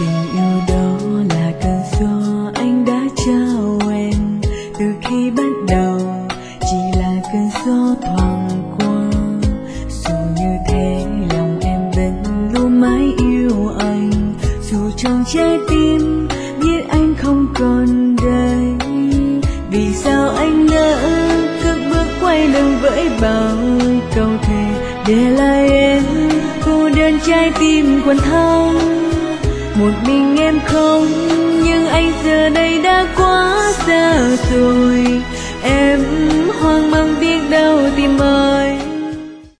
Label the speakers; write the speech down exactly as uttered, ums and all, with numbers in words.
Speaker 1: Tình yêu đó là cơn gió anh đã trao em, từ khi bắt đầu chỉ là cơn gió thoảng qua. Dù như thế lòng em vẫn luôn mãi yêu anh, dù trong trái tim biết anh không còn đây. Vì sao anh nỡ cất bước quay lưng với bao câu thề, để lại em cô đơn trái tim quặn thâu. Một mình em không, nhưng anh giờ đây đã quá xa rồi. Em hoang mang biết đâu tìm ai.